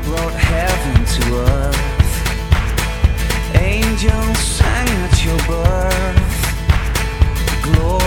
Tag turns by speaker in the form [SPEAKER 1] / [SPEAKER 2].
[SPEAKER 1] brought heaven to earth. Angels sang at your birth. Glory